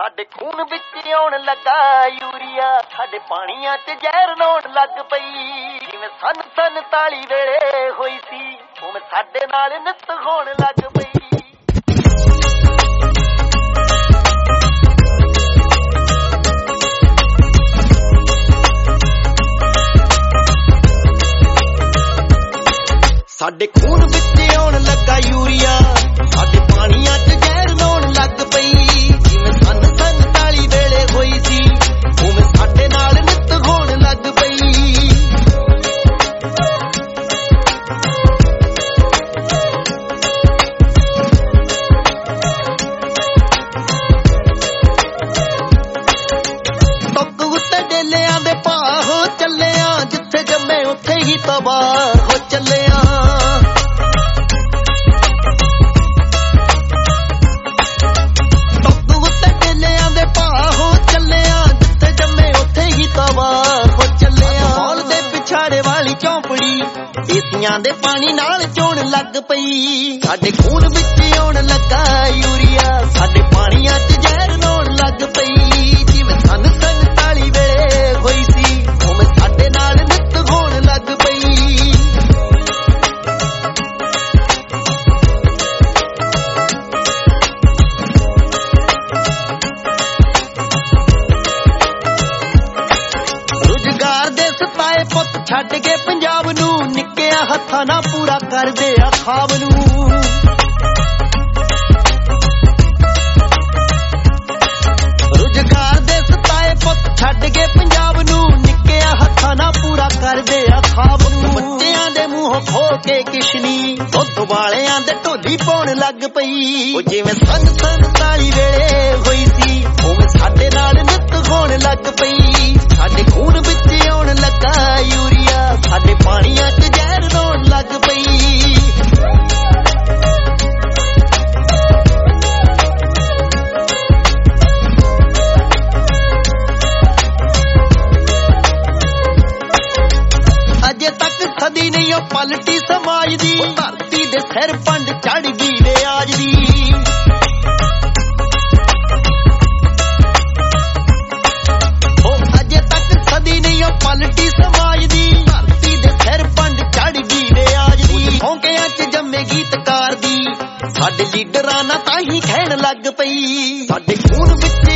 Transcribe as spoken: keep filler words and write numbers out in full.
ਸਾਡੇ ਖੂਨ ਵਿੱਚ ਆਉਣ ਲੱਗਾ ਯੂਰੀਆ, ਸਾਡੇ ਪਾਣੀਆਂ 'ਚ ਜ਼ਹਿਰ ਲਾਉਣ ਲੱਗ ਪਈ। ਜਿਵੇਂ ਸਨ ਸੰਤਾਲੀ ਵੇਲੇ ਹੋਈ ਸੀ ਉਵੇਂ ਸਾਡੇ ਨਾਲ ਨਿੱਤ ਹੋਣ ਲੱਗ ਪਈ। ਸਾਡੇ ਖੂਨ ਵਿੱਚ ਆਉਣ ਲੱਗਾ ਯੂਰੀਆ, ਸਾਡੇ ਪਾਣੀਆਂ 'ਚ ਜ਼ਹਿਰ ਲਾਉਣ ਲੱਗ ਪਈ। ਜਿਵੇਂ ਸਨ ਸੰਤਾਲੀ ਵੇਲੇ ਹੋਈ ਸੀ ਉਵੇਂ ਸਾਡੇ ਨਾਲ ਨਿੱਤ ਹੋਣ ਲੱਗ ਪਈ। ਟੁੱਕ ਉੱਤੇ ਡੇਲਿਆਂ ਦੇ ਭਾਅ ਹੋ ਚੱਲਿਆ, ਜਿੱਥੇ ਜੰਮੇ ਉੱਥੇ ਹੀ ਤਬਾਹ ਹੋ ਚੱਲਿਆ। ਈਸੀਆਂ ਦੇ ਪਾਣੀ ਨਾਲ ਚੋਣ ਲੱਗ ਪਈ। ਸਾਡੇ ਖੂਨ ਵਿੱਚ ਆਉਣ ਲੱਗਾ ਯੂਰੀਆ, ਸਾਡੇ ਪਾਣੀਆਂ 'ਚ ਜ਼ਹਿਰ ਲਾਉਣ ਲੱਗ ਪਈ। ਜਿਵੇਂ ਸਨ ਸੰਤਾਲੀ ਵੇਲੇ ਹੋਈ ਸੀ ਉਵੇਂ ਸਾਡੇ ਨਾਲ ਨਿੱਤ ਹੋਣ ਲੱਗ ਪਈ। ਰੁਜ਼ਗਾਰ ਦੇ ਸਤਾਏ ਪੁੱਤ ਛੱਡ ਕੇ ਪੰਜਾਬ ਨੂੰ, ਹੱਥਾਂ ਨਾਲ ਪੂਰਾ ਕਰਦੇ ਆ ਖਾਬ ਨੂੰ। ਰੁਜ਼ਗਾਰ ਦੇ ਸਤਾਏ ਪੁੱਤ ਛੱਡ ਕੇ ਪੰਜਾਬ ਨੂੰ, ਨਿੱਕਿਆ ਹੱਥਾਂ ਨਾਲ ਪੂਰਾ ਕਰਦੇ ਆ ਖਾਬ ਨੂੰ। ਬੱਚਿਆਂ ਦੇ ਮੂੰਹ ਖੋ ਕੇ ਕਿਸ਼ਨੀ, ਦੁੱਧ ਵਾਲਿਆਂ ਦੇ ਢੋਲੀ ਪਾਉਣ ਲੱਗ ਪਈ। ਉਹ ਜਿਵੇਂ ਸਨ ਸੰਤਾਲੀ ਵੇਲੇ ਹੋਈ ਸੀ ਉਵੇਂ ਸਾਡੇ ਨਾਲ ਨਿੱਤ ਹੋਣ ਲੱਗ ਪਈ। ਸਾਡੇ ਖੂਨ ਵਿੱਚ ਆਉਣ ਲੱਗਾ ਯੂਰੀਆ, ਸਾਡੇ ਪਾਣੀਆਂ 'ਚ ਜ਼ਹਿਰ ਲਾਉਣ ਲੱਗ ਪਈ। ਅਜੇ ਤੱਕ ਸਦੀ ਨਹੀਂ ਉਹ ਪਲਟੀ ਸਮਾਜ ਦੀ, ਧਰਤੀ ਦੇ ਸਿਰ ਪੰਡ ਚੜ ਗਈ ਵਿਆਜ ਦੀ। ਪਲਟੀ ਸਮਾਜ ਦੀ, ਧਰਤੀ ਦੇ ਸਿਰ ਪੰਡ ਚੜ ਗਈ ਵਿਆਜ ਦੀ। ਹੌਂਕਿਆਂ 'ਚ ਜੰਮੇ ਗੀਤਕਾਰ ਦੀ, ਸਾਡੇ ਲੀਡਰਾਂ ਨਾਲ ਤਾਂ ਹੀ ਖਹਿਣ ਲੱਗ ਪਈ। ਸਾਡੇ ਖੂਨ ਵਿੱਚ